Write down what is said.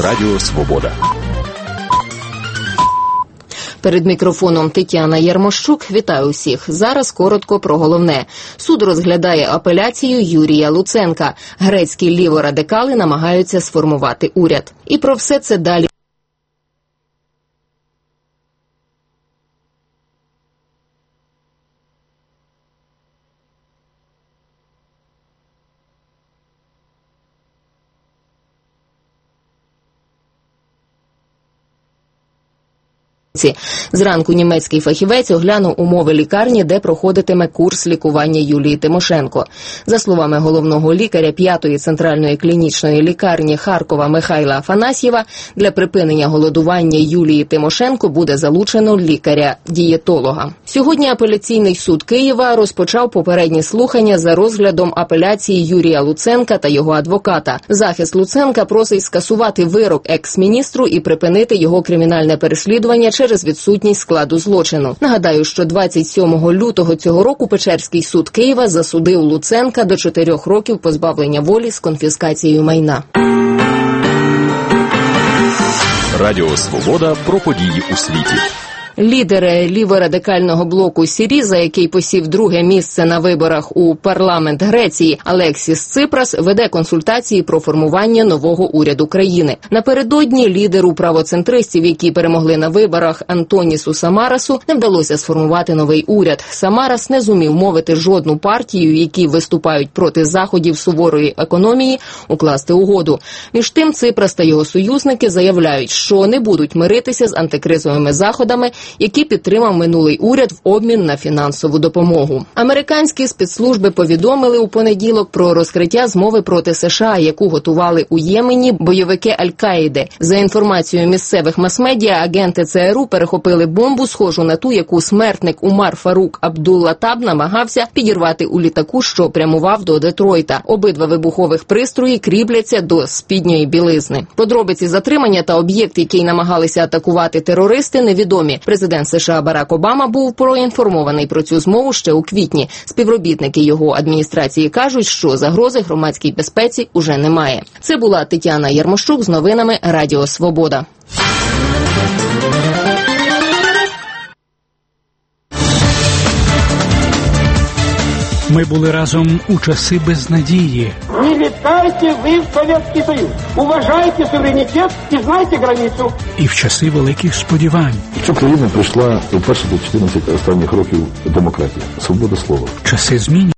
Радіо Свобода. Перед мікрофоном Тетяна Ярмощук. Вітаю усіх. Зараз коротко про головне. Суд розглядає апеляцію Юрія Луценка. Грецькі ліворадикали намагаються сформувати уряд. І про все це далі. Зранку німецький фахівець оглянув умови лікарні, де проходитиме курс лікування Юлії Тимошенко. За словами головного лікаря 5-ї центральної клінічної лікарні Харкова Михайла Афанасьєва, для припинення голодування Юлії Тимошенко буде залучено лікаря-дієтолога. Сьогодні апеляційний суд Києва розпочав попередні слухання за розглядом апеляції Юрія Луценка та його адвоката. Захист Луценка просить скасувати вирок екс-міністру і припинити його кримінальне переслідування через відсутність складу злочину. Нагадаю, що 27 лютого цього року Печерський суд Києва засудив Луценка до 4 років позбавлення волі з конфіскацією майна. Радіо Свобода про події у світі. Лідер ліворадикального блоку Сіріза, який посів друге місце на виборах у парламент Греції, Алексіс Ципрас, веде консультації про формування нового уряду країни. Напередодні лідеру правоцентристів, які перемогли на виборах, Антонісу Самарасу, не вдалося сформувати новий уряд. Самарас не зумів мовити жодну партію, які виступають проти заходів суворої економії, укласти угоду. Між тим, Ципрас та його союзники заявляють, що не будуть миритися з антикризовими заходами, які підтримав минулий уряд в обмін на фінансову допомогу. Американські спецслужби повідомили у понеділок про розкриття змови проти США, яку готували у Ємені бойовики Аль-Каїди. За інформацією місцевих мас-медіа, агенти ЦРУ перехопили бомбу, схожу на ту, яку смертник Умар Фарук Абдул-Латаб намагався підірвати у літаку, що прямував до Детройта. Обидва вибухових пристрої кріпляться до спідньої білизни. Подробиці затримання та об'єкт, який намагалися атакувати терористи, невідомі. Президент США Барак Обама був проінформований про цю змову ще у квітні. Співробітники його адміністрації кажуть, що загрози громадській безпеці уже немає. Це була Тетяна Ярмощук з новинами Радіо Свобода. Ми були разом у часи безнадії. Не літайте ви в Совєтський Союз. Уважайте суверенітет і знайте границю. І в часи великих сподівань. Цю країну прийшла вперше до 14 останніх років демократія, свобода слова. Часи змінювання.